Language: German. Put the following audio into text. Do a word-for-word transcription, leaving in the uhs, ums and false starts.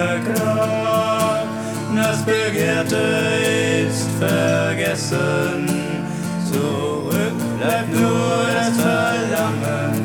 beklagt. Das Begehrte ist vergessen, zurück bleibt nur das Verlangen.